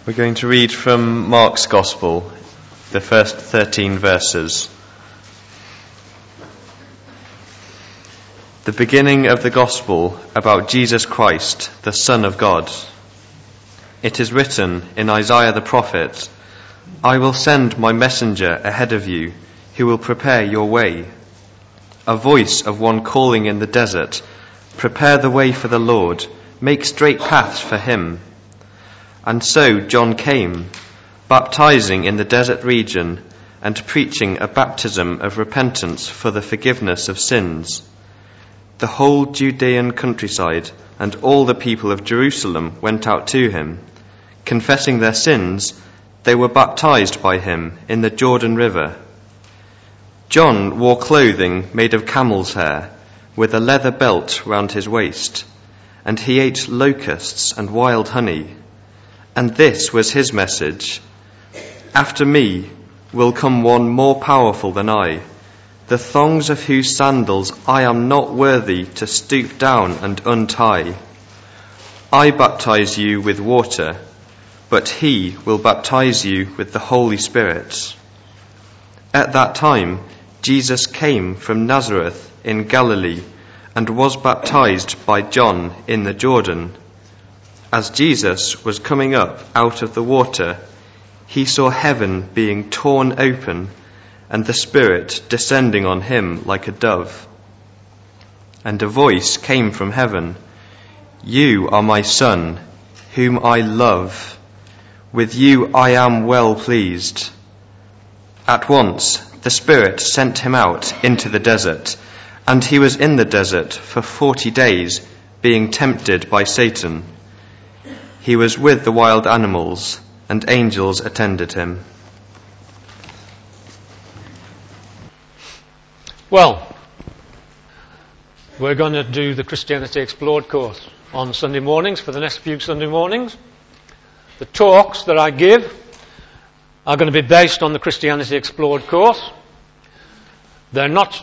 We're going to read from Mark's Gospel, the first 13 verses. The beginning of the Gospel about Jesus Christ, the Son of God. It is written in Isaiah the prophet, "I will send my messenger ahead of you, who will prepare your way. A voice of one calling in the desert, prepare the way for the Lord, make straight paths for him." And so John came, baptizing in the desert region and preaching a baptism of repentance for the forgiveness of sins. The whole Judean countryside and all the people of Jerusalem went out to him. Confessing their sins, they were baptized by him in the Jordan River. John wore clothing made of camel's hair, with a leather belt round his waist, and he ate locusts and wild honey. And this was his message: "After me will come one more powerful than I, the thongs of whose sandals I am not worthy to stoop down and untie. I baptize you with water, but he will baptize you with the Holy Spirit." At that time, Jesus came from Nazareth in Galilee and was baptized by John in the Jordan. As Jesus was coming up out of the water, he saw heaven being torn open and the Spirit descending on him like a dove. And a voice came from heaven, "You are my Son, whom I love. With you I am well pleased." At once the Spirit sent him out into the desert, and he was in the desert for 40 days, being tempted by Satan. He was with the wild animals, and angels attended him. Well, we're going to do the Christianity Explored course on Sunday mornings for the next few Sunday mornings. The talks that I give are going to be based on the Christianity Explored course. They're not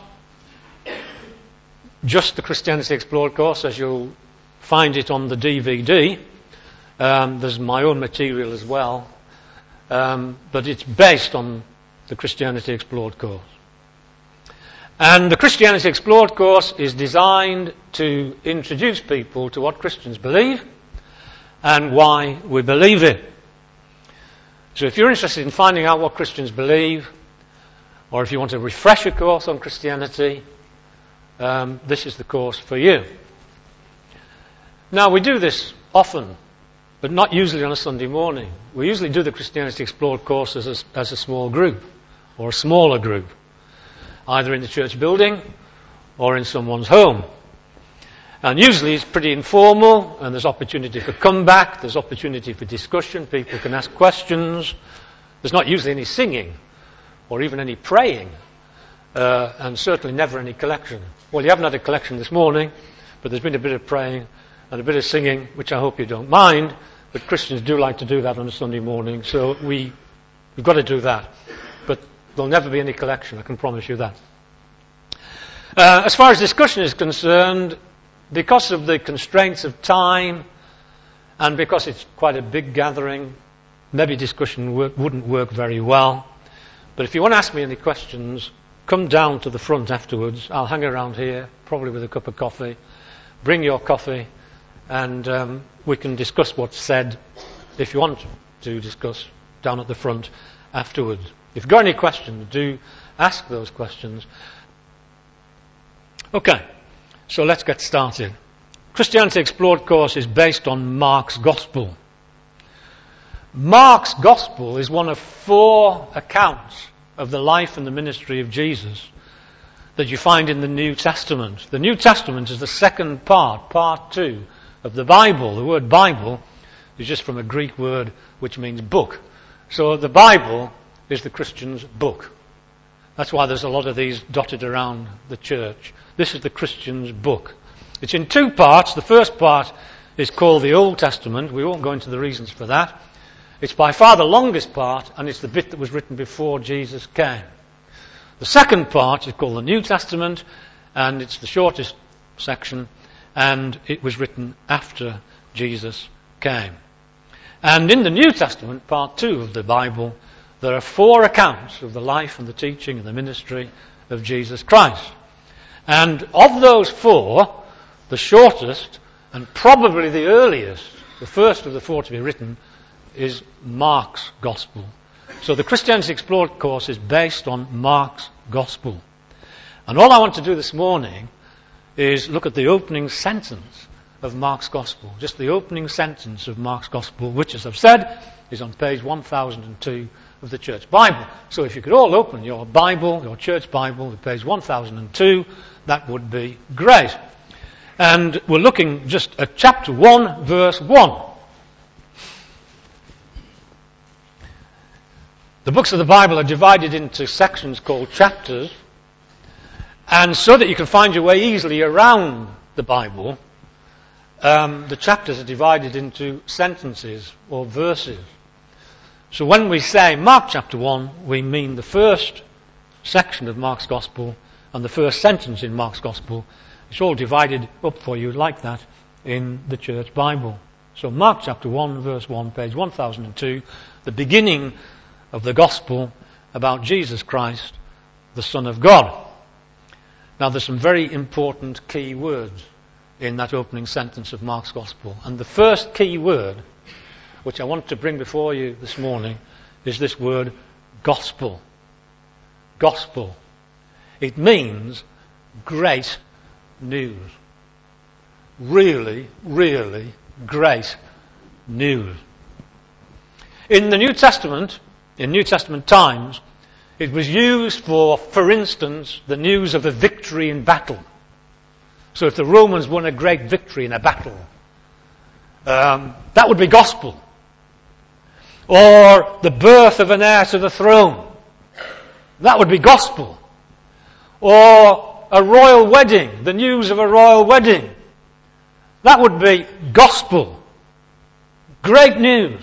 just the Christianity Explored course as you'll find it on the DVD. There's my own material as well, but it's based on the Christianity Explored course. And the Christianity Explored course is designed to introduce people to what Christians believe and why we believe it. So if you're interested in finding out what Christians believe, or if you want a refresher course on Christianity, this is the course for you. Now, we do this often, but not usually on a Sunday morning. We usually do the Christianity Explored course as a small group, or a smaller group, either in the church building or in someone's home. And usually it's pretty informal, and there's opportunity for comeback, there's opportunity for discussion, people can ask questions. There's not usually any singing, or even any praying, and certainly never any collection. Well, you haven't had a collection this morning, but there's been a bit of praying and a bit of singing, which I hope you don't mind, but Christians do like to do that on a Sunday morning, so we've got to do that. But there'll never be any collection, I can promise you that. As far as discussion is concerned, because of the constraints of time, and because it's quite a big gathering, maybe discussion wouldn't work very well. But if you want to ask me any questions, come down to the front afterwards. I'll hang around here, probably with a cup of coffee. Bring your coffee, and we can discuss what's said, if you want to discuss, down at the front afterwards. If you've got any questions, do ask those questions. Okay, so let's get started. Christianity Explored course is based on Mark's Gospel. Mark's Gospel is one of 4 accounts of the life and the ministry of Jesus that you find in the New Testament. The New Testament is the second part 2 of the Bible. The word Bible is just from a Greek word which means book. So the Bible is the Christian's book. That's why there's a lot of these dotted around the church. This is the Christian's book. It's in 2 parts. The first part is called the Old Testament. We won't go into the reasons for that. It's by far the longest part, and it's the bit that was written before Jesus came. The second part is called the New Testament, and it's the shortest section, and it was written after Jesus came. And in the New Testament, part 2 of the Bible, there are 4 accounts of the life and the teaching and the ministry of Jesus Christ. And of those 4, the shortest and probably the earliest, the first of the 4 to be written, is Mark's Gospel. So the Christianity Explored course is based on Mark's Gospel. And all I want to do this morning is look at the opening sentence of Mark's Gospel. Just the opening sentence of Mark's Gospel, which, as I've said, is on page 1002 of the Church Bible. So if you could all open your Bible, your Church Bible, to page 1002, that would be great. And we're looking just at chapter 1, verse 1. The books of the Bible are divided into sections called chapters, and so that you can find your way easily around the Bible, the chapters are divided into sentences or verses. So when we say Mark chapter 1, we mean the first section of Mark's Gospel and the first sentence in Mark's Gospel. It's all divided up for you like that in the Church Bible. So Mark chapter 1, verse 1, page 1002, the beginning of the Gospel about Jesus Christ, the Son of God. Now there's some very important key words in that opening sentence of Mark's Gospel. And the first key word, which I want to bring before you this morning, is this word gospel. Gospel. It means great news. Really, really great news. In the New Testament, in New Testament times, it was used for instance, the news of a victory in battle. So if the Romans won a great victory in a battle, that would be gospel. Or the birth of an heir to the throne, that would be gospel. Or a royal wedding, the news of a royal wedding, that would be gospel. Great news.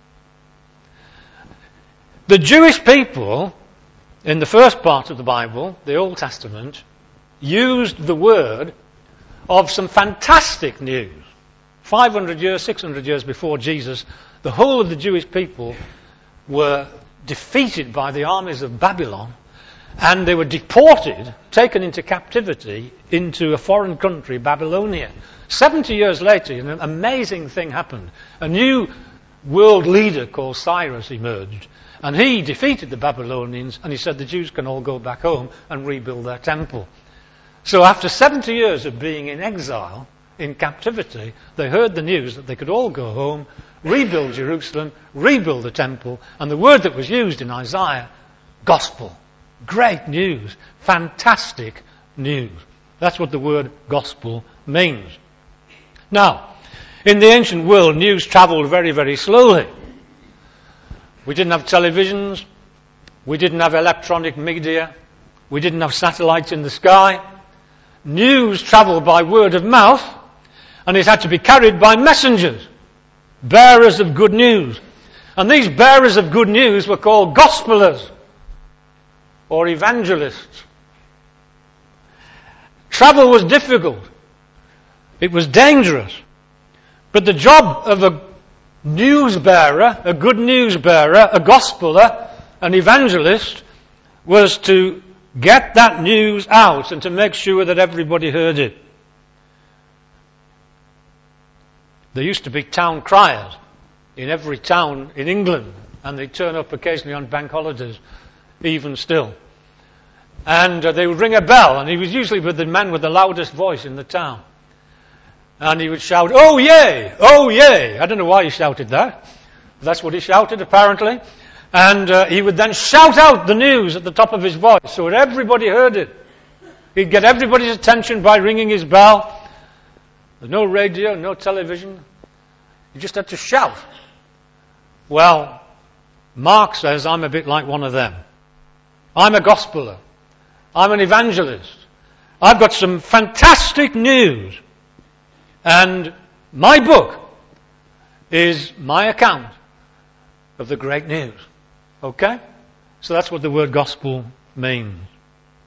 The Jewish people, in the first part of the Bible, the Old Testament, used the word of some fantastic news. 500 years, 600 years before Jesus, the whole of the Jewish people were defeated by the armies of Babylon, and they were deported, taken into captivity into a foreign country, Babylonia. 70 years later, an amazing thing happened. A new world leader called Cyrus emerged, and he defeated the Babylonians, and he said the Jews can all go back home and rebuild their temple. So after 70 years of being in exile, in captivity, they heard the news that they could all go home, rebuild Jerusalem, rebuild the temple, and the word that was used in Isaiah, gospel. Great news. Fantastic news. That's what the word gospel means. Now, in the ancient world, news travelled very, very slowly. We didn't have televisions. We didn't have electronic media. We didn't have satellites in the sky. News travelled by word of mouth, and it had to be carried by messengers, bearers of good news. And these bearers of good news were called gospelers or evangelists. Travel was difficult. It was dangerous. But the job of a news bearer, a good news bearer, a gospeler, an evangelist, was to get that news out and to make sure that everybody heard it. There used to be town criers in every town in England, and they'd turn up occasionally on bank holidays, even still. And they would ring a bell, and he was usually with the man with the loudest voice in the town. And he would shout, "Oh yay! Oh yay!" I don't know why he shouted that. But that's what he shouted, apparently. And he would then shout out the news at the top of his voice so that everybody heard it. He'd get everybody's attention by ringing his bell. There's no radio, no television. You just had to shout. Well, Mark says I'm a bit like one of them. I'm a gospeler. I'm an evangelist. I've got some fantastic news. And my book is my account of the great news. Okay? So that's what the word gospel means.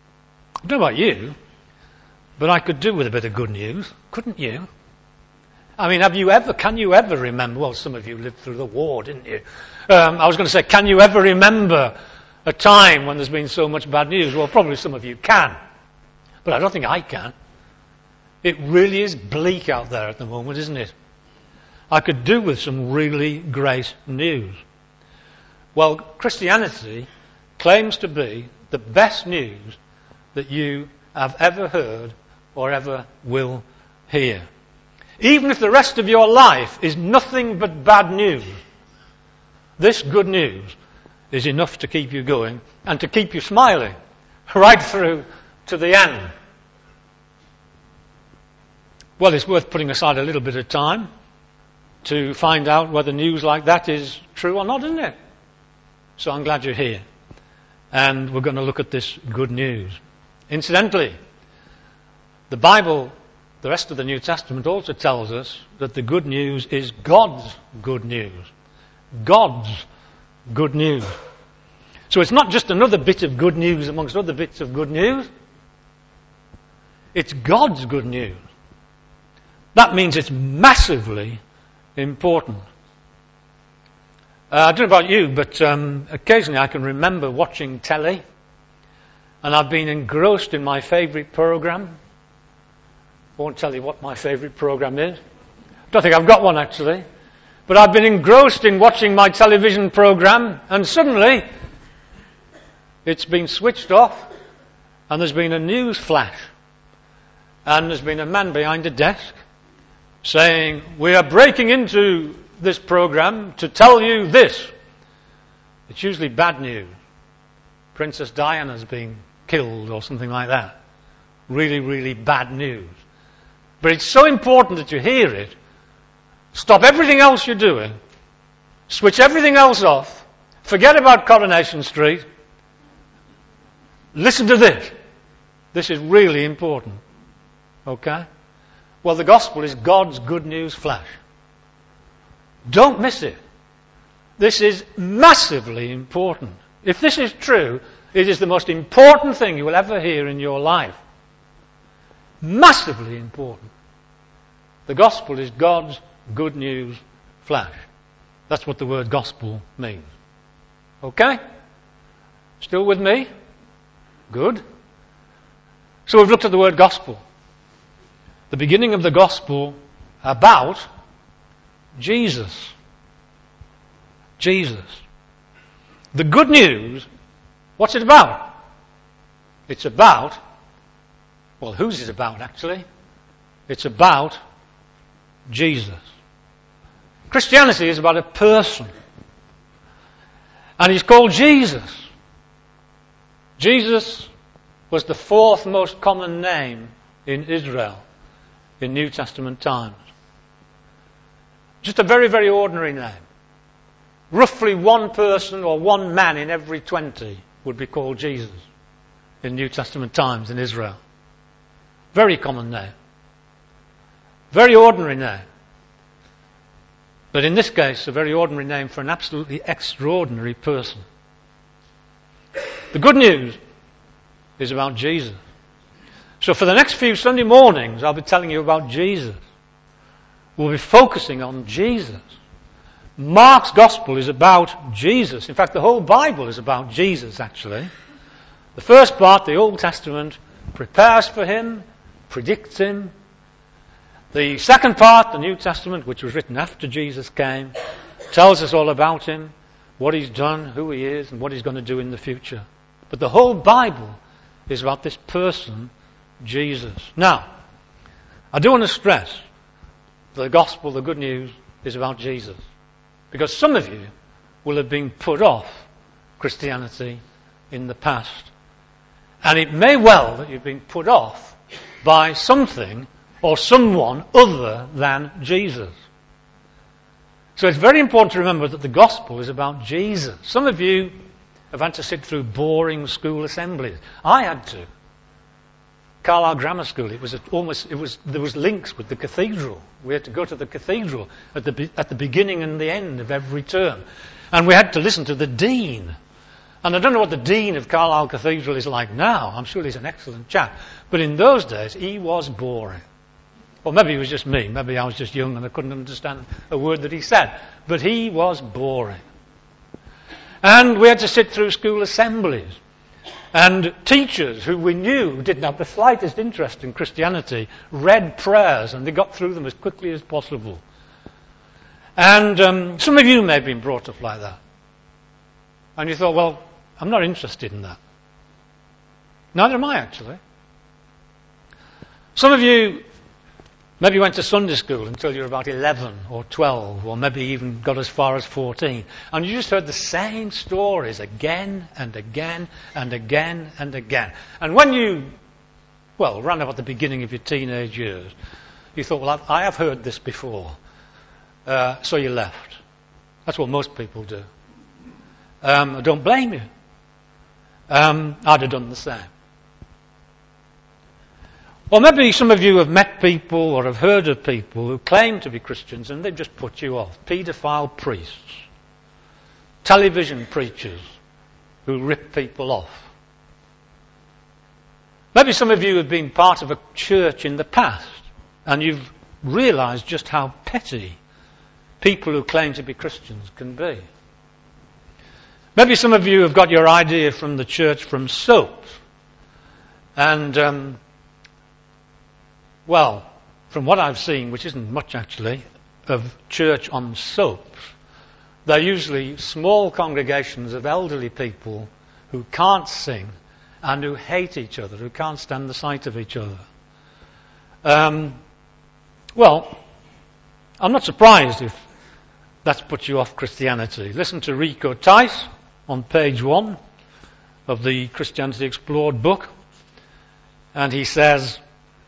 I don't know about you, but I could do with a bit of good news, couldn't you? I mean, can you ever remember, well, some of you lived through the war, didn't you? I was going to say, can you ever remember a time when there's been so much bad news? Well, probably some of you can. But I don't think I can. It really is bleak out there at the moment, isn't it? I could do with some really great news. Well, Christianity claims to be the best news that you have ever heard or ever will hear. Even if the rest of your life is nothing but bad news, this good news is enough to keep you going and to keep you smiling right through to the end. Well, it's worth putting aside a little bit of time to find out whether news like that is true or not, isn't it? So I'm glad you're here. And we're going to look at this good news. Incidentally, the Bible, the rest of the New Testament, also tells us that the good news is God's good news. God's good news. So it's not just another bit of good news amongst other bits of good news. It's God's good news. That means it's massively important. I don't know about you, but occasionally I can remember watching telly, and I've been engrossed in my favourite programme. I won't tell you what my favourite programme is. I don't think I've got one actually. But I've been engrossed in watching my television programme, and suddenly it's been switched off, and there's been a news flash. And there's been a man behind a desk saying, "We are breaking into this programme to tell you this." It's usually bad news. Princess Diana's been killed or something like that. Really, really bad news. But it's so important that you hear it. Stop everything else you're doing. Switch everything else off. Forget about Coronation Street. Listen to this. This is really important. Okay? Well, the gospel is God's good news flash. Don't miss it. This is massively important. If this is true, it is the most important thing you will ever hear in your life. Massively important. The gospel is God's good news flash. That's what the word gospel means. Okay? Still with me? Good. So we've looked at the word gospel. The beginning of the gospel about Jesus. Jesus. The good news, what's it about? It's about, well, who's it about actually? It's about Jesus. Christianity is about a person. And he's called Jesus. Jesus was the fourth most common name in Israel in New Testament times. Just a very, very ordinary name. Roughly one person or one man in every 20 would be called Jesus in New Testament times in Israel. Very common name. Very ordinary name. But in this case, a very ordinary name for an absolutely extraordinary person. The good news is about Jesus. So for the next few Sunday mornings, I'll be telling you about Jesus. We'll be focusing on Jesus. Mark's gospel is about Jesus. In fact, the whole Bible is about Jesus, actually. The first part, the Old Testament, prepares for him, predicts him. The second part, the New Testament, which was written after Jesus came, tells us all about him, what he's done, who he is, and what he's going to do in the future. But the whole Bible is about this person, Jesus. Now, I do want to stress the gospel, the good news, is about Jesus. Because some of you will have been put off Christianity in the past. And it may well that you've been put off by something or someone other than Jesus. So it's very important to remember that the gospel is about Jesus. Some of you have had to sit through boring school assemblies. I had to. Carlisle Grammar School, there was links with the cathedral. We had to go to the cathedral at the beginning and the end of every term. And we had to listen to the dean. And I don't know what the dean of Carlisle Cathedral is like now. I'm sure he's an excellent chap. But in those days, he was boring. Or maybe it was just me. Maybe I was just young and I couldn't understand a word that he said. But he was boring. And we had to sit through school assemblies. And teachers who we knew didn't have the slightest interest in Christianity read prayers and they got through them as quickly as possible. And some of you may have been brought up like that. And you thought, well, I'm not interested in that. Neither am I, actually. Some of you maybe went to Sunday school until you were about 11 or 12, or maybe even got as far as 14. And you just heard the same stories again and again and again and again. And when you, ran about the beginning of your teenage years, you thought, well, I have heard this before. So you left. That's what most people do. I don't blame you. I'd have done the same. Or maybe some of you have met people or have heard of people who claim to be Christians and they've just put you off. Paedophile priests. Television preachers who rip people off. Maybe some of you have been part of a church in the past and you've realised just how petty people who claim to be Christians can be. Maybe some of you have got your idea from the church from soaps. And, from what I've seen, which isn't much actually, of church on soaps, they're usually small congregations of elderly people who can't sing and who hate each other, who can't stand the sight of each other. I'm not surprised if that's put you off Christianity. Listen to Rico Tice on page 1 of the Christianity Explored book. And he says,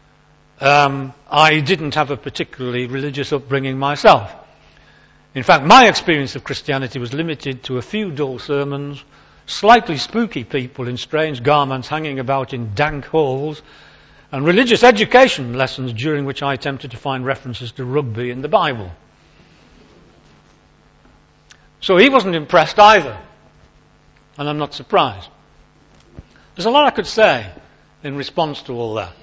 I didn't have a particularly religious upbringing myself. In fact, my experience of Christianity was limited to a few dull sermons, slightly spooky people in strange garments hanging about in dank halls, and religious education lessons during which I attempted to find references to rugby in the Bible. So he wasn't impressed either. And I'm not surprised. There's a lot I could say in response to all that.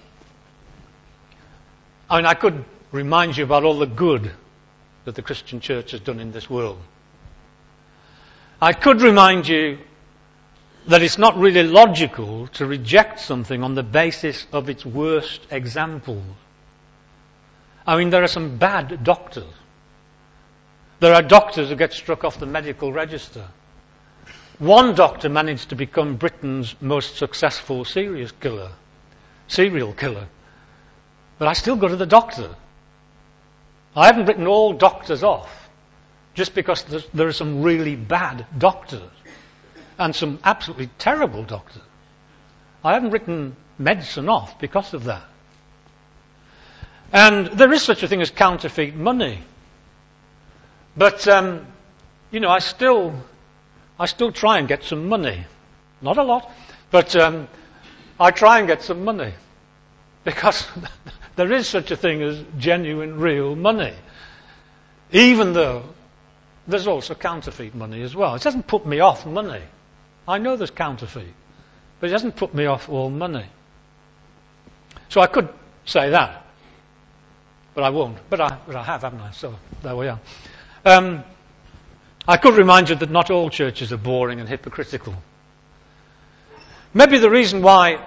I could remind you about all the good that the Christian church has done in this world. I could remind you that it's not really logical to reject something on the basis of its worst examples. There are some bad doctors. There are doctors who get struck off the medical register. One doctor managed to become Britain's most successful serial killer. But I still go to the doctor. I haven't written all doctors off just because there are some really bad doctors and some absolutely terrible doctors. I haven't written medicine off because of that. And there is such a thing as counterfeit money. But, I still try and get some money. Not a lot, but I try and get some money. Because there is such a thing as genuine, real money. Even though there's also counterfeit money as well. It doesn't put me off money. I know there's counterfeit, but it doesn't put me off all money. So I could say that, but I won't. But I have, haven't I? So there we are. I could remind you that not all churches are boring and hypocritical. Maybe the reason why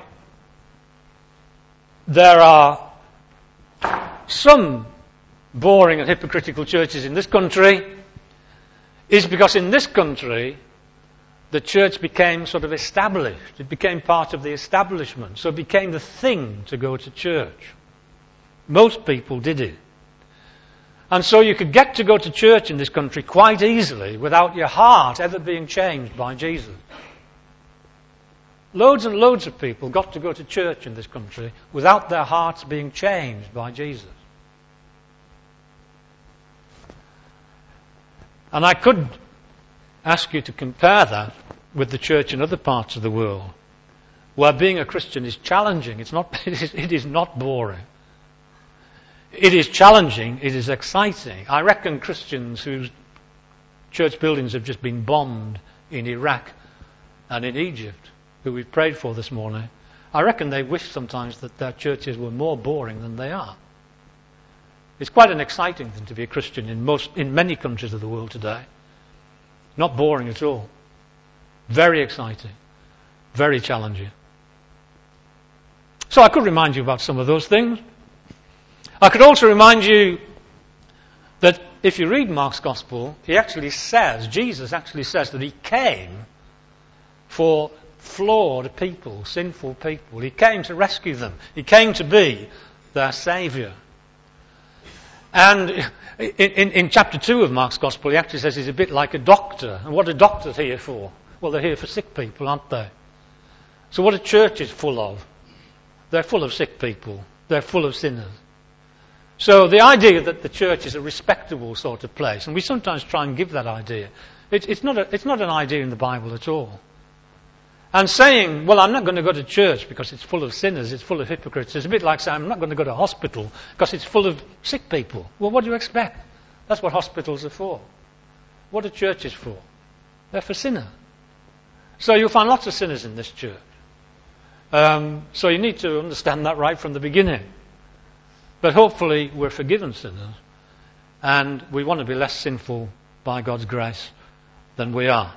there are some boring and hypocritical churches in this country is because in this country the church became sort of established. It became part of the establishment. So it became the thing to go to church. Most people did it. And so you could get to go to church in this country quite easily without your heart ever being changed by Jesus. Loads and loads of people got to go to church in this country without their hearts being changed by Jesus. And I could ask you to compare that with the church in other parts of the world, where being a Christian is challenging. It is not boring. It is challenging, it is exciting. I reckon Christians whose church buildings have just been bombed in Iraq and in Egypt, who we've prayed for this morning, I reckon they wish sometimes that their churches were more boring than they are. It's quite an exciting thing to be a Christian in many countries of the world today. Not boring at all. Very exciting. Very challenging. So I could remind you about some of those things. I could also remind you that if you read Mark's Gospel, Jesus actually says that he came for flawed people, sinful people. He came to rescue them. He came to be their Saviour. And in chapter 2 of Mark's Gospel, he actually says he's a bit like a doctor. And what are doctors here for? Well, they're here for sick people, aren't they? So what are churches full of? They're full of sick people. They're full of sinners. So the idea that the church is a respectable sort of place, and we sometimes try and give that idea, it's not an idea in the Bible at all. And saying, well, I'm not going to go to church because it's full of sinners, it's full of hypocrites, it's a bit like saying I'm not going to go to hospital because it's full of sick people. Well, what do you expect? That's what hospitals are for. What are churches for? They're for sinners. So you'll find lots of sinners in this church. So you need to understand that right from the beginning. But hopefully we're forgiven sinners, and we want to be less sinful by God's grace than we are.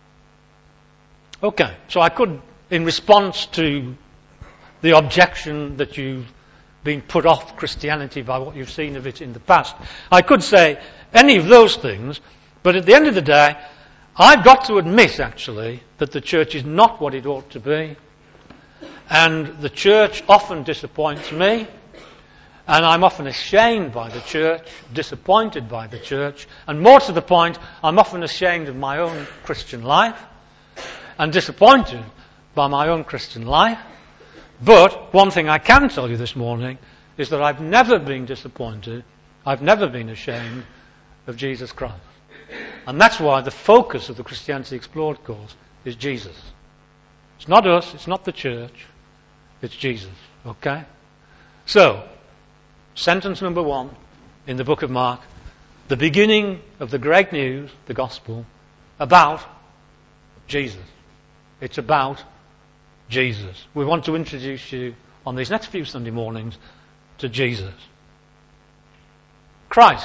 Okay, so I could, in response to the objection that you've been put off Christianity by what you've seen of it in the past, I could say any of those things, but at the end of the day, I've got to admit, actually, that the church is not what it ought to be, and the church often disappoints me, and I'm often ashamed by the church, disappointed by the church, and more to the point, I'm often ashamed of my own Christian life, and disappointed by my own Christian life. But one thing I can tell you this morning is that I've never been disappointed, I've never been ashamed of Jesus Christ. And that's why the focus of the Christianity Explored course is Jesus. It's not us, it's not the church, it's Jesus. Okay? So, sentence number 1 in the book of Mark, the beginning of the great news, the gospel, about Jesus. It's about Jesus. We want to introduce you on these next few Sunday mornings to Jesus. Christ.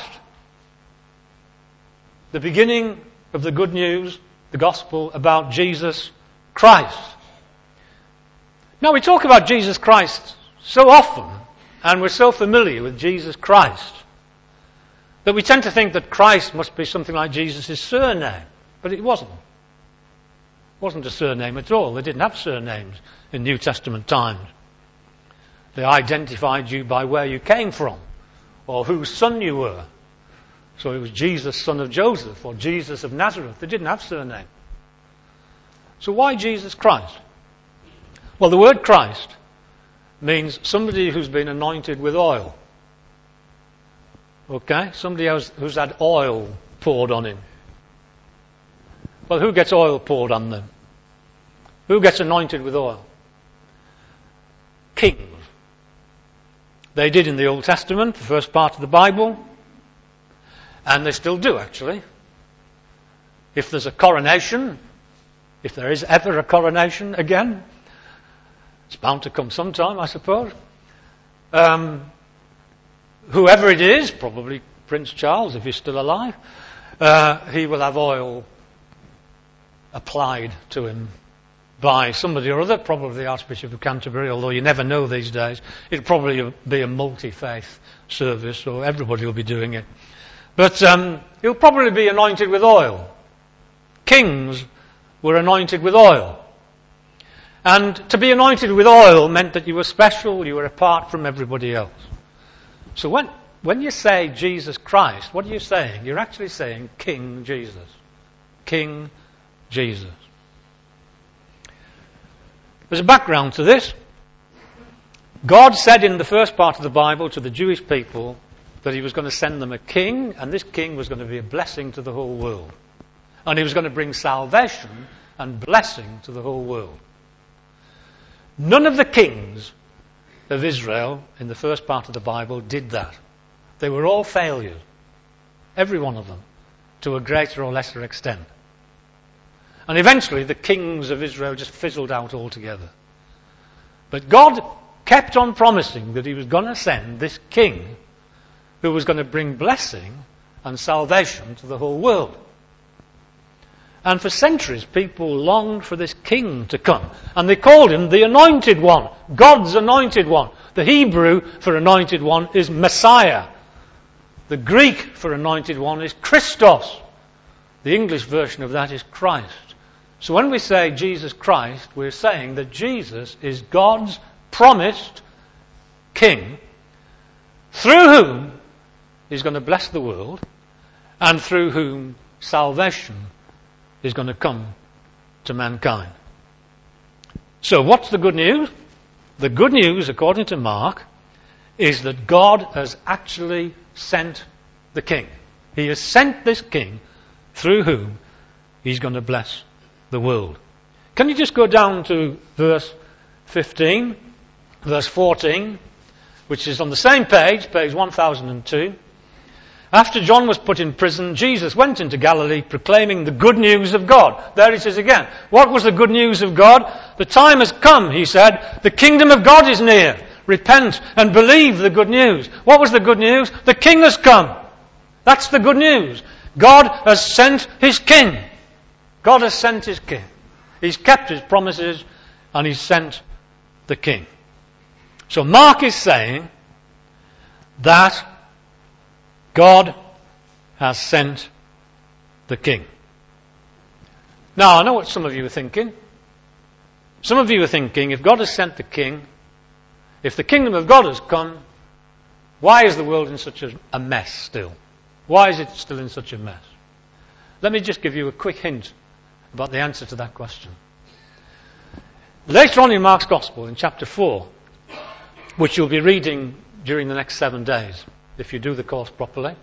The beginning of the good news, the gospel about Jesus Christ. Now we talk about Jesus Christ so often, and we're so familiar with Jesus Christ, that we tend to think that Christ must be something like Jesus' surname. But it wasn't. It wasn't a surname at all. They didn't have surnames in New Testament times. They identified you by where you came from, or whose son you were. So it was Jesus, son of Joseph, or Jesus of Nazareth. They didn't have surname. So why Jesus Christ? Well, the word Christ means somebody who's been anointed with oil. Okay? Somebody who's had oil poured on him. Well, who gets oil poured on them? Who gets anointed with oil? Kings. They did in the Old Testament, the first part of the Bible, and they still do, actually. If there's a coronation, if there is ever a coronation again, it's bound to come sometime, I suppose. Whoever it is, probably Prince Charles, if he's still alive, he will have oil applied to him by somebody or other, probably the Archbishop of Canterbury, although you never know these days. It'll probably be a multi-faith service, so everybody will be doing it. But he'll probably be anointed with oil. Kings were anointed with oil. And to be anointed with oil meant that you were special, you were apart from everybody else. So when you say Jesus Christ, what are you saying? You're actually saying King Jesus. King Jesus. There's a background to this. God said in the first part of the Bible to the Jewish people that he was going to send them a king, and this king was going to be a blessing to the whole world. And he was going to bring salvation and blessing to the whole world. None of the kings of Israel in the first part of the Bible did that. They were all failures. Every one of them, to a greater or lesser extent. And eventually the kings of Israel just fizzled out altogether. But God kept on promising that he was going to send this king who was going to bring blessing and salvation to the whole world. And for centuries, people longed for this king to come. And they called him the Anointed One, God's Anointed One. The Hebrew for Anointed One is Messiah. The Greek for Anointed One is Christos. The English version of that is Christ. So when we say Jesus Christ, we're saying that Jesus is God's promised king, through whom he's going to bless the world, and through whom salvation is going to come to mankind. So what's the good news? The good news, according to Mark, is that God has actually sent the king. He has sent this king through whom he's going to bless the world. Can you just go down to verse 15, verse 14, which is on the same page 1002. After John was put in prison, Jesus went into Galilee proclaiming the good news of God. There it is again. What was the good news of God? The time has come, he said. The kingdom of God is near. Repent and believe the good news. What was the good news? The king has come. That's the good news. God has sent his king. God has sent his king. He's kept his promises and he's sent the king. So Mark is saying that God has sent the king. Now, I know what some of you are thinking. Some of you are thinking, if God has sent the king, if the kingdom of God has come, why is the world in such a mess still? Why is it still in such a mess? Let me just give you a quick hint about the answer to that question. Later on in Mark's Gospel, in chapter 4, which you'll be reading during the next 7 days, if you do the course properly.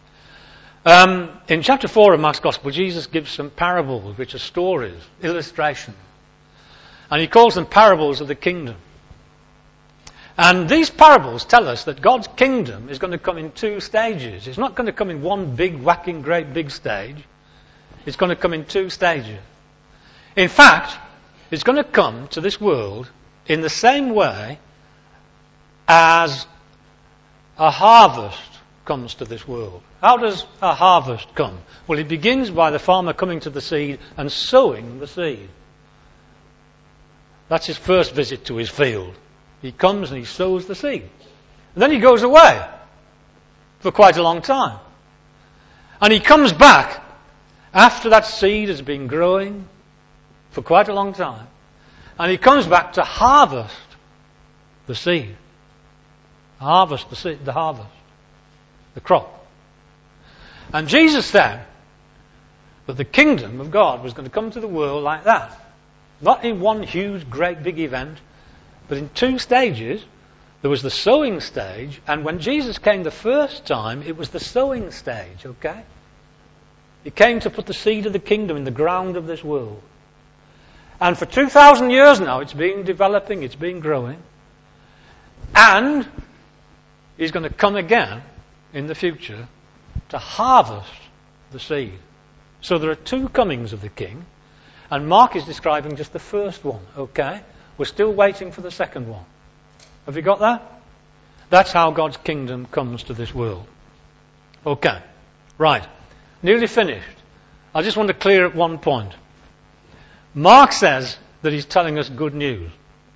In chapter 4 of Mark's Gospel, Jesus gives some parables, which are stories, illustrations. And he calls them parables of the kingdom. And these parables tell us that God's kingdom is going to come in 2 stages. It's not going to come in one big, whacking, great big stage. It's going to come in 2 stages. In fact, it's going to come to this world in the same way as a harvest comes to this world. How does a harvest come? Well, it begins by the farmer coming to the seed and sowing the seed. That's his first visit to his field. He comes and he sows the seed. And then he goes away for quite a long time. And he comes back after that seed has been growing for quite a long time. And he comes back to harvest the seed. Harvest the seed, the harvest, the crop. And Jesus said that the kingdom of God was going to come to the world like that. Not in one huge, great, big event, but in 2 stages. There was the sowing stage, and when Jesus came the first time, it was the sowing stage, okay? He came to put the seed of the kingdom in the ground of this world. And for 2,000 years now, it's been developing, it's been growing. And he's going to come again in the future to harvest the seed. So there are 2 comings of the king, and Mark is describing just the first one, okay? We're still waiting for the second one. Have you got that? That's how God's kingdom comes to this world. Okay. Right. Nearly finished. I just want to clear up one point. Mark says that he's telling us good news.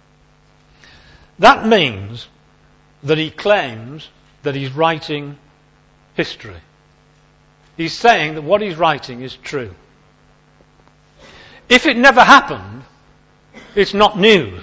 That means that he claims that he's writing history. He's saying that what he's writing is true. If it never happened, it's not news.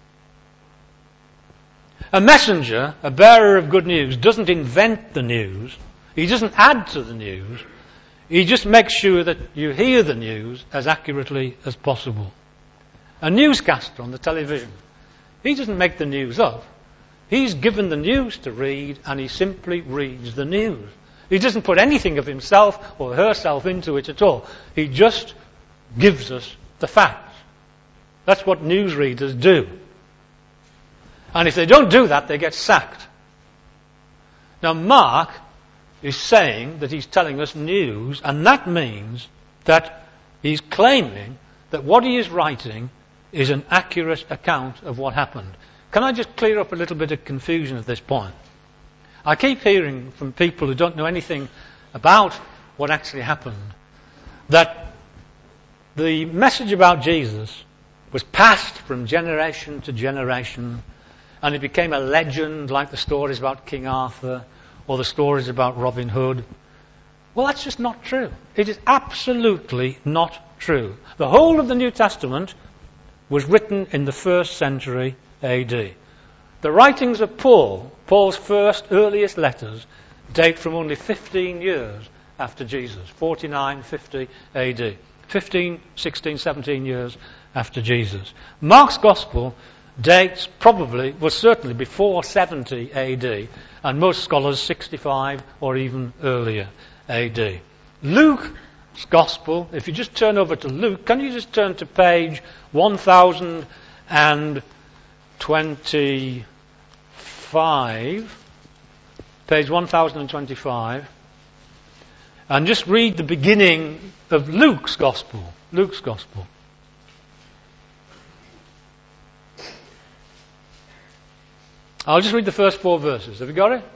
A messenger, a bearer of good news, doesn't invent the news. He doesn't add to the news. He just makes sure that you hear the news as accurately as possible. A newscaster on the television, he doesn't make the news up. He's given the news to read, and he simply reads the news. He doesn't put anything of himself or herself into it at all. He just gives us the facts. That's what newsreaders do. And if they don't do that, they get sacked. Now, Mark is saying that he's telling us news, and that means that he's claiming that what he is writing is an accurate account of what happened. Can I just clear up a little bit of confusion at this point? I keep hearing from people who don't know anything about what actually happened that the message about Jesus was passed from generation to generation, and it became a legend like the stories about King Arthur or the stories about Robin Hood. Well, that's just not true. It is absolutely not true. The whole of the New Testament was written in the 1st century AD. The writings of Paul, Paul's first earliest letters, date from only 15 years after Jesus, 49, 50 AD. 15, 16, 17 years after Jesus. Mark's Gospel dates was certainly before 70 AD, and most scholars 65 or even earlier AD. Luke's Gospel, if you just turn over to Luke, can you just turn to page 1025, page 1025, and just read the beginning of Luke's Gospel. Luke's Gospel. I'll just read the first 4 verses. Have you got it?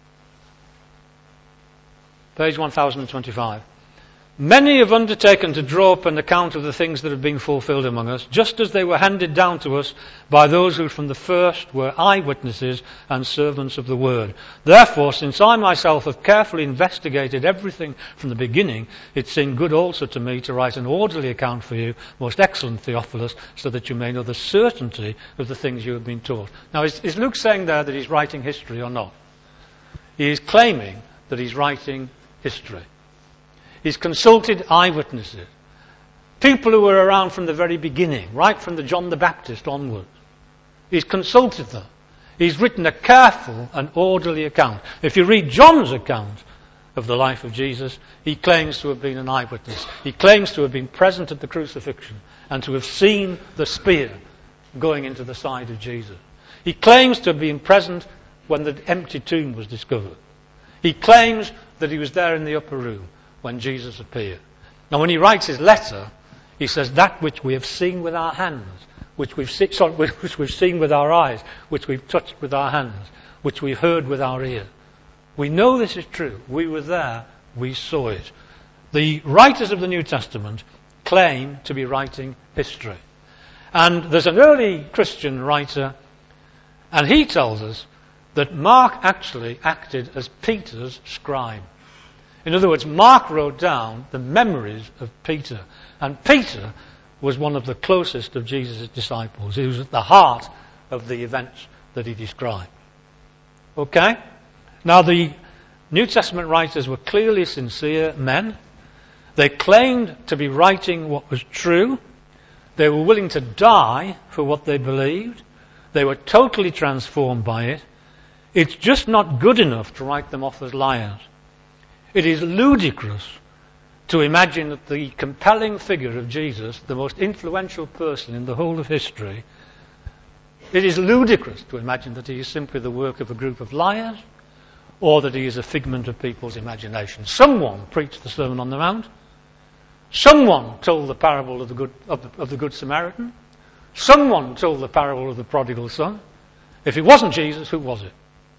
Page 1025. Many have undertaken to draw up an account of the things that have been fulfilled among us, just as they were handed down to us by those who from the first were eyewitnesses and servants of the word. Therefore, since I myself have carefully investigated everything from the beginning, it seemed good also to me to write an orderly account for you, most excellent Theophilus, so that you may know the certainty of the things you have been taught. Now, is Luke saying there that he's writing history or not? He is claiming that he's writing history. He's consulted eyewitnesses, people who were around from the very beginning, right from the John the Baptist onwards. He's consulted them. He's written a careful and orderly account. If you read John's account of the life of Jesus, he claims to have been an eyewitness. He claims to have been present at the crucifixion and to have seen the spear going into the side of Jesus. He claims to have been present when the empty tomb was discovered. He claims that he was there in the upper room when Jesus appeared. Now, when he writes his letter, he says, that which we have seen with our hands, which we've seen with our eyes, which we've touched with our hands, which we've heard with our ears. We know this is true. We were there. We saw it. The writers of the New Testament claim to be writing history. And there's an early Christian writer, and he tells us that Mark actually acted as Peter's scribe. In other words, Mark wrote down the memories of Peter. And Peter was one of the closest of Jesus' disciples. He was at the heart of the events that he described. Okay? Now, the New Testament writers were clearly sincere men. They claimed to be writing what was true. They were willing to die for what they believed. They were totally transformed by it. It's just not good enough to write them off as liars. It is ludicrous to imagine that the compelling figure of Jesus, the most influential person in the whole of history, it is ludicrous to imagine that he is simply the work of a group of liars or that he is a figment of people's imagination. Someone preached the Sermon on the Mount. Someone told the parable of the Good Samaritan. Someone told the parable of the prodigal son. If it wasn't Jesus, who was it?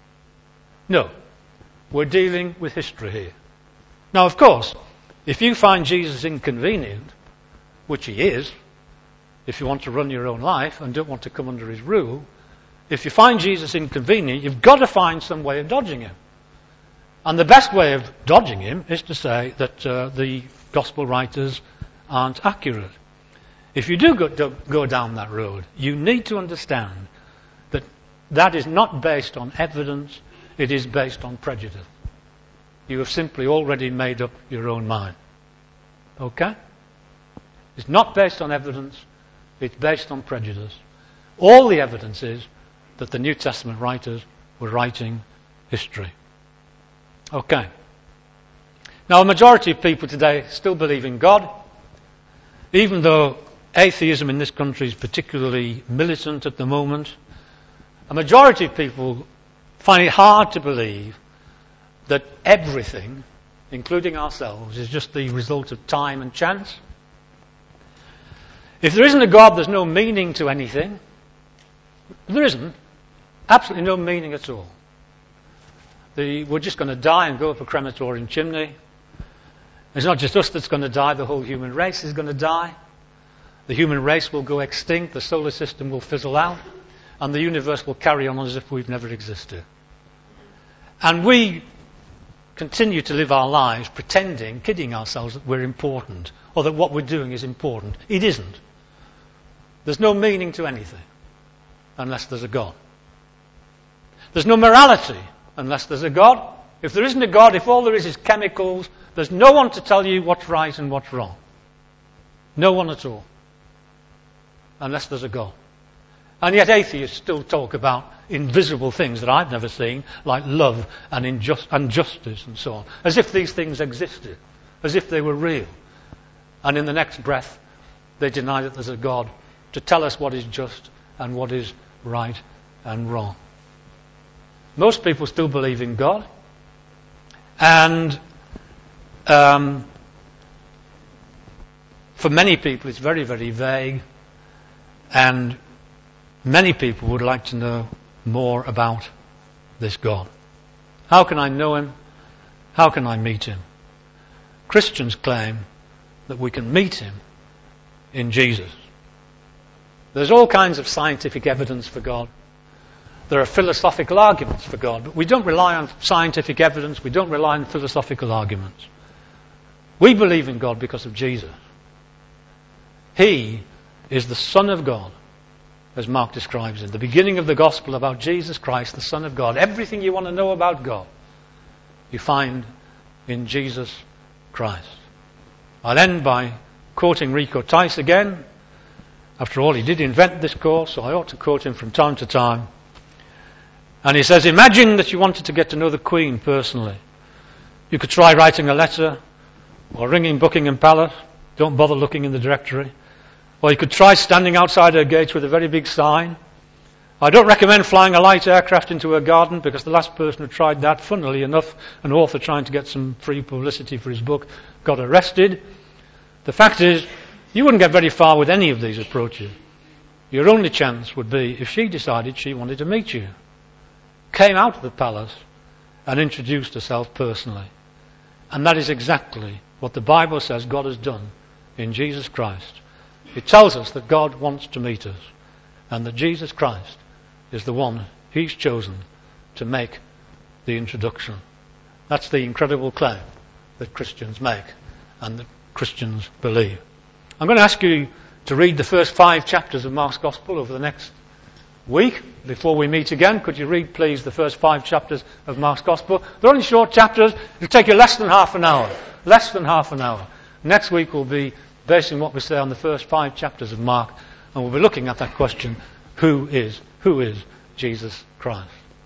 No. We're dealing with history here. Now, of course, if you find Jesus inconvenient, which he is, if you want to run your own life and don't want to come under his rule, if you find Jesus inconvenient, you've got to find some way of dodging him. And the best way of dodging him is to say that the gospel writers aren't accurate. If you do go down that road, you need to understand that that is not based on evidence, it is based on prejudice. You have simply already made up your own mind. Okay? It's not based on evidence, it's based on prejudice. All the evidence is that the New Testament writers were writing history. Okay. Now, a majority of people today still believe in God, even though atheism in this country is particularly militant at the moment. A majority of people find it hard to believe that everything, including ourselves, is just the result of time and chance. If there isn't a God, there's no meaning to anything. There isn't. Absolutely no meaning at all. We're just going to die and go up a crematorium chimney. It's not just us that's going to die, the whole human race is going to die. The human race will go extinct, the solar system will fizzle out, and the universe will carry on as if we've never existed. And we continue to live our lives pretending, kidding ourselves that we're important, or that what we're doing is important. It isn't. There's no meaning to anything unless there's a God. There's no morality unless there's a God. If there isn't a God, if all there is chemicals, there's no one to tell you what's right and what's wrong. No one at all. Unless there's a God. And yet atheists still talk about invisible things that I've never seen, like love and justice and so on, as if these things existed, as if they were real. And in the next breath, they deny that there's a God to tell us what is just and what is right and wrong. Most people still believe in God, and for many people it's very, very vague, and many people would like to know more about this God. How can I know him? How can I meet him? Christians claim that we can meet him in Jesus. There's all kinds of scientific evidence for God. There are philosophical arguments for God, but we don't rely on scientific evidence, we don't rely on philosophical arguments. We believe in God because of Jesus. He is the Son of God, as Mark describes in the beginning of the Gospel about Jesus Christ, the Son of God. Everything you want to know about God, you find in Jesus Christ. I'll end by quoting Rico Tice again. After all, he did invent this course, so I ought to quote him from time to time. And he says, imagine that you wanted to get to know the Queen personally. You could try writing a letter, or ringing Buckingham Palace. Don't bother looking in the directory. Or you could try standing outside her gates with a very big sign. I don't recommend flying a light aircraft into her garden, because the last person who tried that, funnily enough, an author trying to get some free publicity for his book, got arrested. The fact is, you wouldn't get very far with any of these approaches. Your only chance would be if she decided she wanted to meet you, came out of the palace and introduced herself personally. And that is exactly what the Bible says God has done in Jesus Christ. It tells us that God wants to meet us, and that Jesus Christ is the one he's chosen to make the introduction. That's the incredible claim that Christians make and that Christians believe. I'm going to ask you to read the first 5 chapters of Mark's Gospel over the next week. Before we meet again, could you read, please, the first 5 chapters of Mark's Gospel? They're only short chapters. It'll take you less than half an hour. Less than half an hour. Next week we'll be basing what we say on the first 5 chapters of Mark, and we'll be looking at that question, who is Jesus Christ?